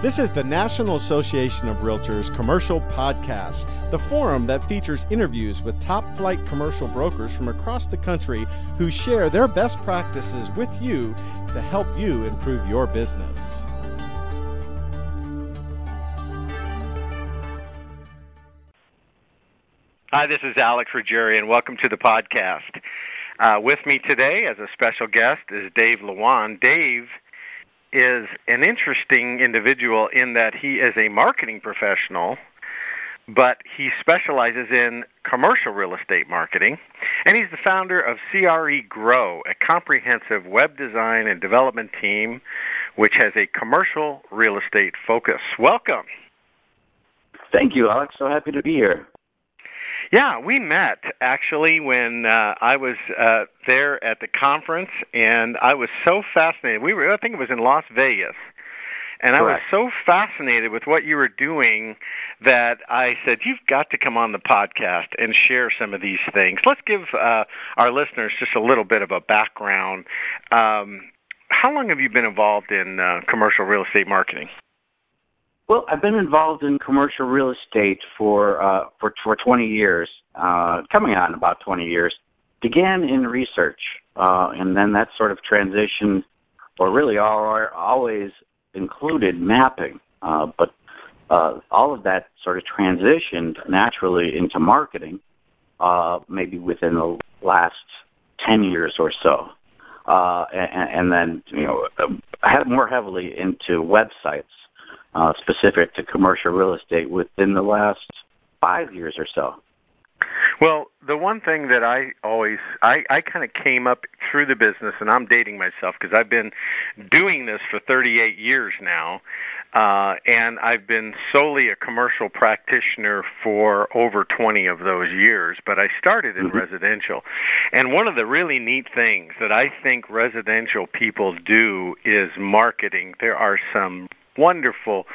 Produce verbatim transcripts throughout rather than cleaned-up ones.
This is the National Association of Realtors Commercial Podcast, the forum that features interviews with top-flight commercial brokers from across the country who share their best practices with you to help you improve your business. Hi, this is Alex Ruggieri, and welcome to the podcast. Uh, with me today as a special guest is Dave Lewan. Dave is an interesting individual in that he is a marketing professional, but he specializes in commercial real estate marketing, and he's the founder of C R E Grow, a comprehensive web design and development team which has a commercial real estate focus. Welcome. Thank you, Alex. So happy to be here. Yeah, we met actually when uh, I was uh, there at the conference, and I was so fascinated. We were, I think it was in Las Vegas, and Correct. I was so fascinated with what you were doing that I said, you've got to come on the podcast and share some of these things. Let's give uh, our listeners just a little bit of a background. Um, how long have you been involved in uh, commercial real estate marketing? Well, I've been involved in commercial real estate for uh, for for twenty years, uh, coming on about twenty years. Began in research, uh, and then that sort of transitioned, or really all, always included mapping. Uh, but uh, all of that sort of transitioned naturally into marketing, uh, maybe within the last ten years or so, uh, and, and then you know, more heavily into websites. Uh, specific to commercial real estate within the last five years or so. Well, the one thing that I always, I, I kind of came up through the business, and I'm dating myself because I've been doing this for thirty-eight years now, uh, and I've been solely a commercial practitioner for over twenty of those years, but I started in mm-hmm. residential. And one of the really neat things that I think residential people do is marketing. There are some wonderful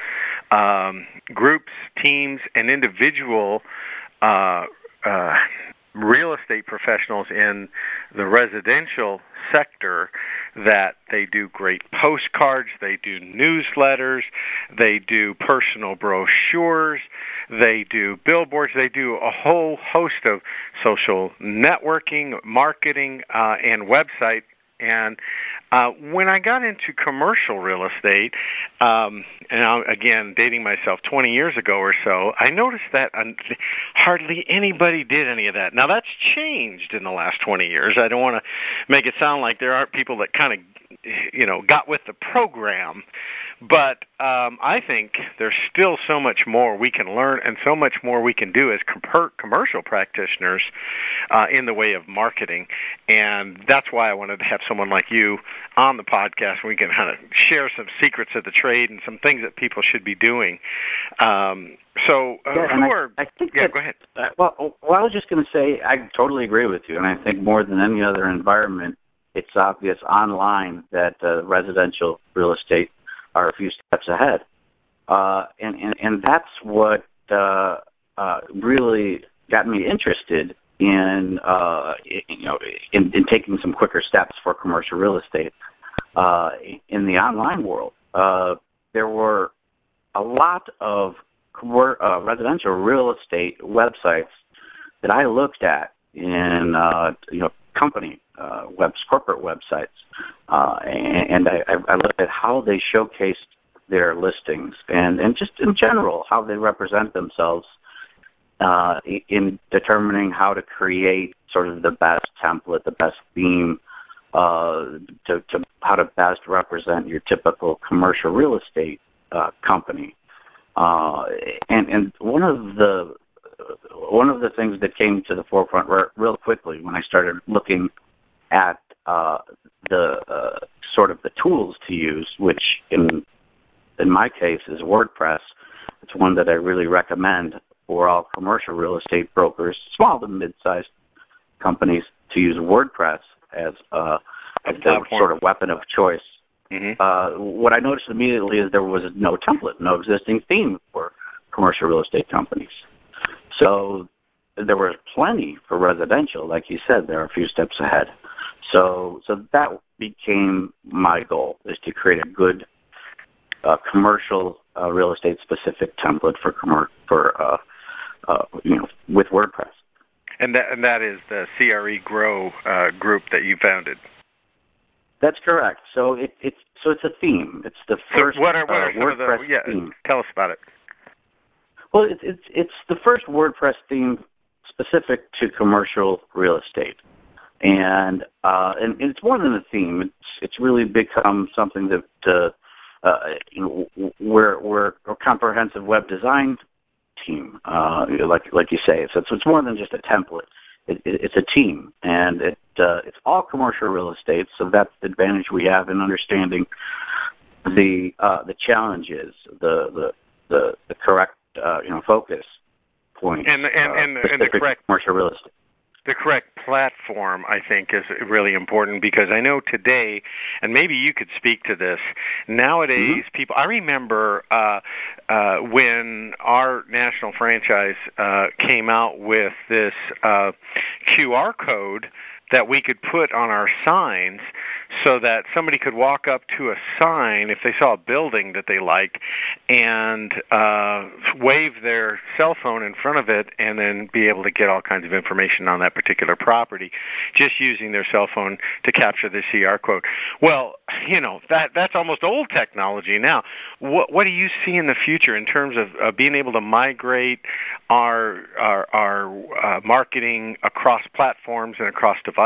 um, groups, teams, and individual uh, uh, real estate professionals in the residential sector that they do great postcards, they do newsletters, they do personal brochures, they do billboards, they do a whole host of social networking, marketing, uh, and website. And uh, when I got into commercial real estate, um, and I'm, again, dating myself twenty years ago or so, I noticed that uh, hardly anybody did any of that. Now, that's changed in the last twenty years. I don't want to make it sound like there aren't people that kind of, you know, got with the program. But um, I think there's still so much more we can learn and so much more we can do as com- commercial practitioners uh, in the way of marketing. And that's why I wanted to have someone like you on the podcast where we can kind of share some secrets of the trade and some things that people should be doing. Um, so uh, yeah, who I, are... I think yeah, that, go ahead. Uh, well, well, I was just going to say I totally agree with you, and I think more than any other environment, it's obvious online that uh, residential real estate are a few steps ahead. Uh, and, and, and that's what uh, uh, really got me interested in, uh, you know, in, in taking some quicker steps for commercial real estate. Uh, in the online world, uh, there were a lot of uh, residential real estate websites that I looked at in, uh, you know, company uh, webs, corporate websites, uh, and, and I, I looked at how they showcased their listings and, and just in general how they represent themselves uh, in determining how to create sort of the best template, the best theme, uh, to, to how to best represent your typical commercial real estate uh, company. Uh, and, and one of the one of the things that came to the forefront real quickly when I started looking at uh, the uh, sort of the tools to use, which in in my case is WordPress. It's one that I really recommend for all commercial real estate brokers, small to mid-sized companies, to use WordPress as, uh, as their sort of weapon of choice. Mm-hmm. Uh, what I noticed immediately is there was no template, no existing theme for commercial real estate companies. So there was plenty for residential. Like you said, there are a few steps ahead. So so that became my goal, is to create a good uh, commercial uh, real estate specific template for commer- for uh, uh, you know with WordPress. And that and that is the C R E Grow uh, group that you founded. That's correct. So it, it's so it's a theme. It's the first so what are, what are uh, some WordPress of the, yeah, theme. Tell us about it. Well, it's it's it's the first WordPress theme specific to commercial real estate, and uh, and it's more than a theme. It's it's really become something that uh, uh, you know we're we're a comprehensive web design team, uh, like like you say. So it's, it's more than just a template. It, it, it's a team, and it uh, it's all commercial real estate. So that's the advantage we have in understanding the uh, the challenges, the the the, the correct uh, you know focus point, and and uh, and, and the correct commercial real estate. The correct platform, I think, is really important because I know today, and maybe you could speak to this, nowadays mm-hmm. people, I remember uh, uh, when our national franchise uh, came out with this uh, Q R code that we could put on our signs so that somebody could walk up to a sign if they saw a building that they liked and uh, wave their cell phone in front of it and then be able to get all kinds of information on that particular property just using their cell phone to capture the C R code. Well, you know, that that's almost old technology now. What what do you see in the future in terms of uh, being able to migrate our our, our uh, marketing across platforms and across devices?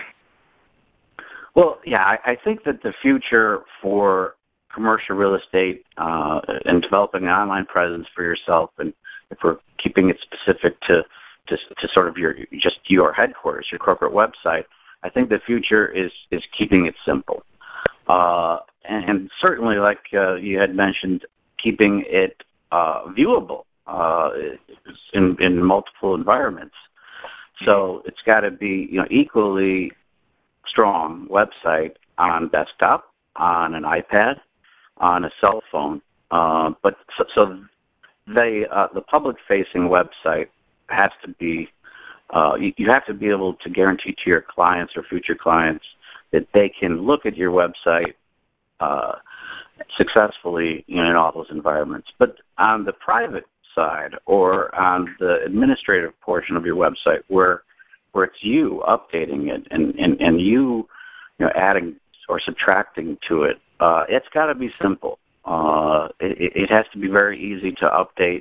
Well, yeah, I, I think that the future for commercial real estate uh, and developing an online presence for yourself, and if we're keeping it specific to, to to sort of your just your headquarters, your corporate website, I think the future is is keeping it simple, uh, and, and certainly, like uh, you had mentioned, keeping it uh, viewable uh, in in multiple environments. So it's got to be, you know, equally strong website on desktop, on an iPad, on a cell phone. Uh, but so, so they, uh, the public-facing website has to be. Uh, you, you have to be able to guarantee to your clients or future clients that they can look at your website uh, successfully, you know, in all those environments. But on the private side or on the administrative portion of your website where where it's you updating it and, and, and you you know adding or subtracting to it, uh, it's got to be simple. Uh, it, it has to be very easy to update,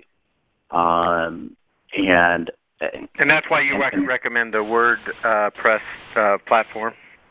um, and and that's why you and, rec- recommend the WordPress uh, platform.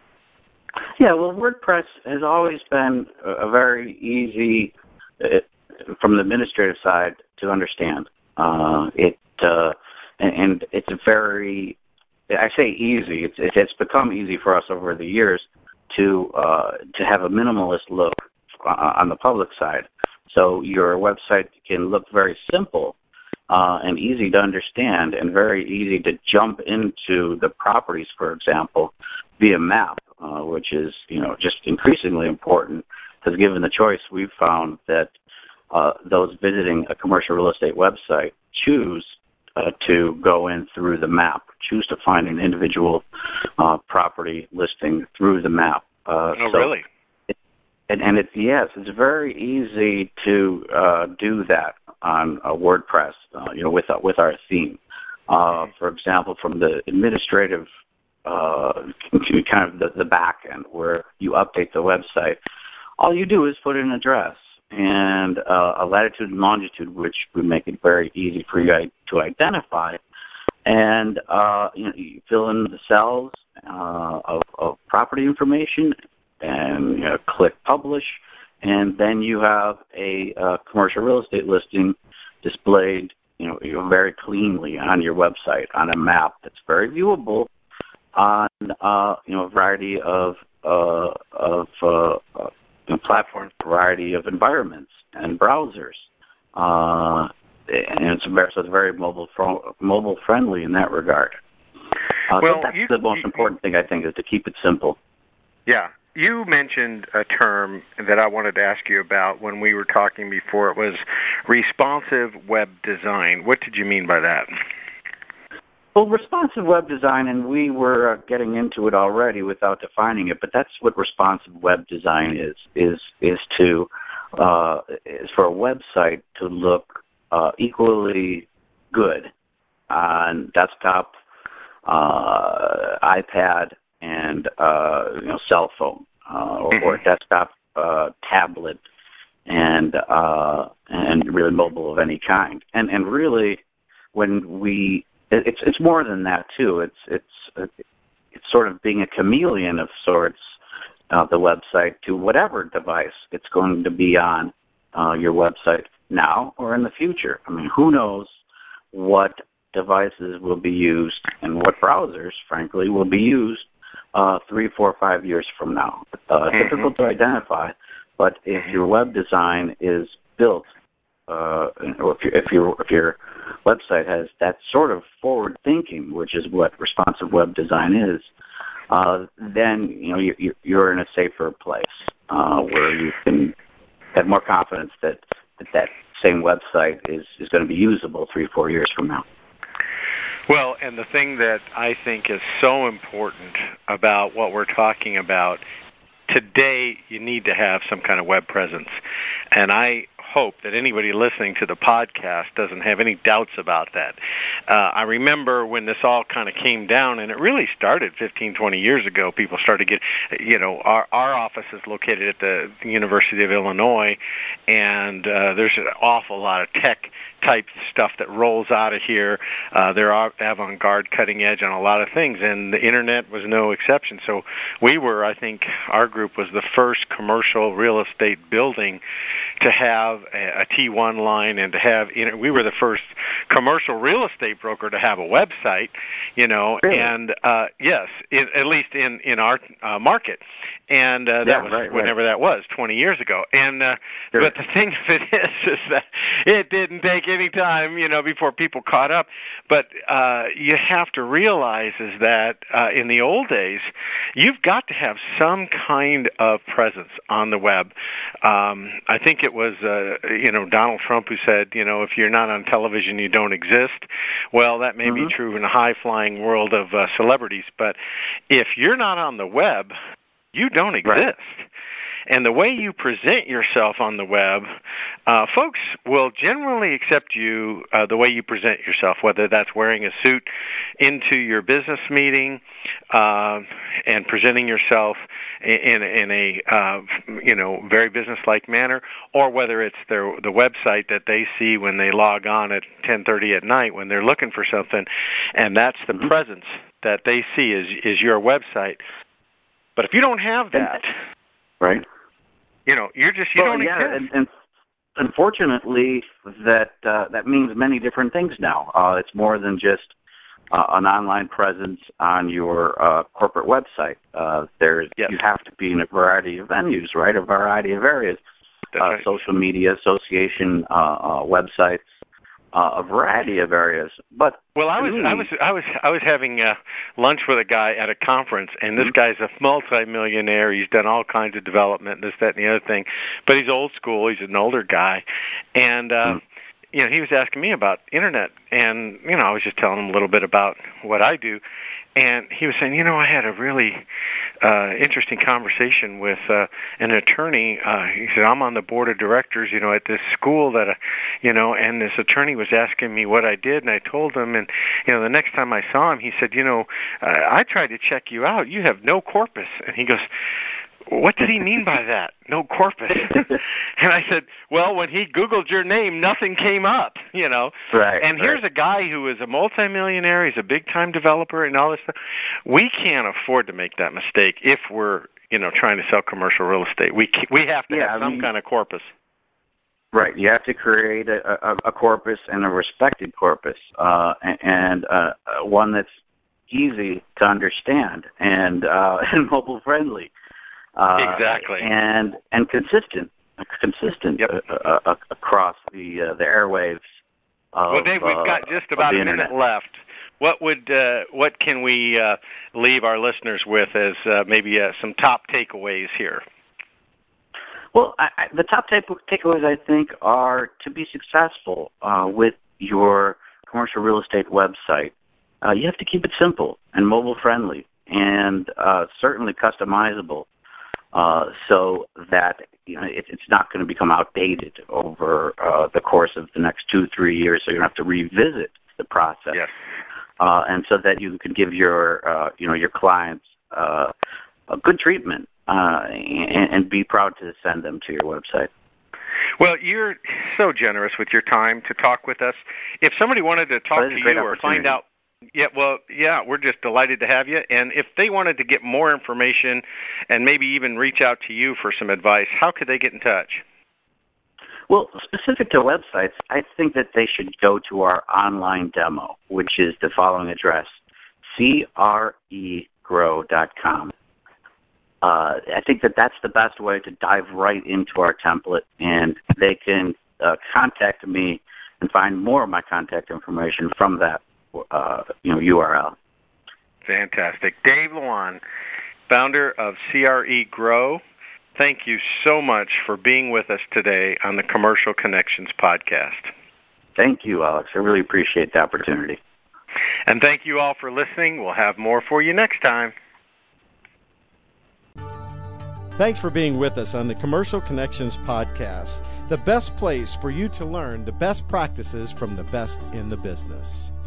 Yeah, well, WordPress has always been a, a very easy it, from the administrative side to understand. Uh, it uh, and, and it's a very, I say easy. It's it's become easy for us over the years to uh, to have a minimalist look on the public side. So your website can look very simple uh, and easy to understand, and very easy to jump into the properties, for example, via map, uh, which is you know just increasingly important. Because given the choice, we've found that Uh, those visiting a commercial real estate website choose uh, to go in through the map, choose to find an individual uh, property listing through the map. Uh, oh, so really? It, and, and it's, yes, it's very easy to uh, do that on uh, WordPress, uh, you know, with, uh, with our theme. Uh, for example, from the administrative uh, kind of the, the back end where you update the website, all you do is put in an address and uh, a latitude and longitude, which would make it very easy for you to identify. And uh, you know, you fill in the cells uh, of, of property information, and you know, click publish, and then you have a uh, commercial real estate listing displayed, you know, very cleanly on your website on a map that's very viewable on uh, you know a variety of uh, of uh, uh, You know, platforms, variety of environments and browsers, uh, and it's very, so it's very mobile mobile friendly in that regard. Uh, well, so that's you, the most you, important thing, I think, is to keep it simple. Yeah, you mentioned a term that I wanted to ask you about when we were talking before. It was responsive web design. What did you mean by that? Well, responsive web design, and we were uh, getting into it already without defining it, but that's what responsive web design is, is is to uh, is for a website to look uh, equally good on desktop, uh, iPad, and uh, you know, cell phone, uh, or, or desktop, uh, tablet, and uh, and really mobile of any kind. And and really, when we, it's it's more than that too. It's it's it's sort of being a chameleon of sorts. Uh, the website to whatever device it's going to be on uh, your website now or in the future. I mean, who knows what devices will be used and what browsers, frankly, will be used uh, three, four, five years from now. Uh, mm-hmm. Difficult to identify, but if your web design is built, uh, or if, you, if your if your website has that sort of forward thinking, which is what responsive web design is, uh, then you know you, you're in a safer place uh, where you can have more confidence that that, that same website is, is going to be usable three, four years from now. Well, and the thing that I think is so important about what we're talking about, today you need to have some kind of web presence. And I hope that anybody listening to the podcast doesn't have any doubts about that. Uh, I remember when this all kind of came down, and it really started fifteen, twenty years ago. People started to get, you know, our, our office is located at the University of Illinois, and uh, there's an awful lot of tech type stuff that rolls out of here. Uh, they're avant-garde, cutting edge on a lot of things, and the internet was no exception. So we were, I think, our group was the first commercial real estate building to have a, a T one line and to have, you know, we were the first commercial real estate broker to have a website, you know, really? and uh, yes, it, at least in, in our uh, market. And uh, that yeah, was right, whenever right. that was, twenty years ago. And uh, sure. But the thing of it is, is that it didn't take any time, you know, before people caught up. But uh, you have to realize is that uh, in the old days, you've got to have some kind of presence on the web. Um, I think it was, uh, you know, Donald Trump who said, you know, if you're not on television, you don't exist. Well, that may mm-hmm. be true in the high-flying world of uh, celebrities. But if you're not on the web, you don't exist. Right. And the way you present yourself on the web, uh, folks will generally accept you uh, the way you present yourself, whether that's wearing a suit into your business meeting uh, and presenting yourself in, in a uh, you know very business-like manner, or whether it's their the website that they see when they log on at ten thirty at night when they're looking for something, and that's the mm-hmm. presence that they see is is your website. But if you don't have that, right? You know, you're just you well, don't yeah, exist. And, and unfortunately, that uh, that means many different things now. Uh, it's more than just uh, an online presence on your uh, corporate website. Uh, there's yes. you have to be in a variety of venues, right? A variety of areas, uh, right. social media, association uh, uh, websites. Uh, a variety of areas, but well, I was, me, I was, I was, I was having uh, lunch with a guy at a conference, and this mm-hmm. guy's a multi-millionaire. He's done all kinds of development, this, that, and the other thing, but he's old school. He's an older guy, and uh, mm-hmm. you know, he was asking me about internet, and you know, I was just telling him a little bit about what I do, and he was saying, you know, I had a really uh, interesting conversation with uh, an attorney. Uh, he said, I'm on the board of directors, you know, at this school that, uh, you know, and this attorney was asking me what I did, and I told him, and, you know, the next time I saw him, he said, you know, uh, I tried to check you out. You have no corpus. And he goes, what did he mean by that? No corpus. And I said, well, when he Googled your name, nothing came up, you know. Right. And here's right. a guy who is a multimillionaire. He's a big-time developer and all this stuff. We can't afford to make that mistake if we're, you know, trying to sell commercial real estate. We we have to yeah, have some I mean, kind of corpus. Right. You have to create a, a, a corpus and a respected corpus, uh, and uh, one that's easy to understand and uh, and mobile friendly. Uh, exactly, and and consistent, consistent yep. uh, uh, across the uh, the airwaves. Of, well, Dave, we've got just about a internet. minute left. What would uh, what can we uh, leave our listeners with as uh, maybe uh, some top takeaways here? Well, I, I, the top take- takeaways I think are to be successful uh, with your commercial real estate website. Uh, you have to keep it simple and mobile friendly, and uh, certainly customizable. uh, so that you know it, it's not going to become outdated over uh, the course of the next two, three years. So you're going to have to revisit the process, yes. uh, and so that you can give your uh, you know your clients uh, a good treatment uh, and, and be proud to send them to your website. Well, you're so generous with your time to talk with us. If somebody wanted to talk well, to you or find out, yeah, well, yeah, we're just delighted to have you. And if they wanted to get more information and maybe even reach out to you for some advice, how could they get in touch? Well, specific to websites, I think that they should go to our online demo, which is the following address, C R E grow dot com. Uh, I think that that's the best way to dive right into our template, and they can uh, contact me and find more of my contact information from that uh, you know, U R L. Fantastic. Dave Lewan, founder of C R E Grow, thank you so much for being with us today on the Commercial Connections podcast. Thank you, Alex. I really appreciate the opportunity. And thank you all for listening. We'll have more for you next time. Thanks for being with us on the Commercial Connections podcast, the best place for you to learn the best practices from the best in the business.